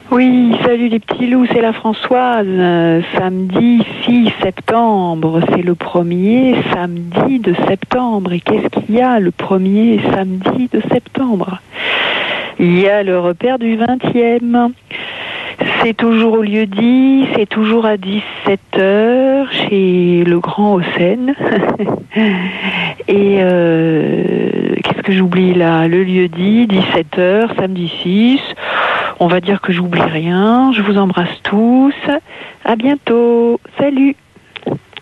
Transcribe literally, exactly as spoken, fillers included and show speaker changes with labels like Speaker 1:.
Speaker 1: Oui, salut les petits loups, c'est la Françoise. Euh, samedi six septembre, c'est le premier samedi de septembre. Et qu'est-ce qu'il y a le premier samedi de septembre? Il y a le repère du vingtième. C'est toujours au lieu dit, c'est toujours à dix-sept heures chez le Grand Haussène. Et euh, qu'est-ce que j'oublie là? Le lieu dit, dix-sept heures, samedi six. On va dire que j'oublie rien. Je vous embrasse tous. À bientôt. Salut.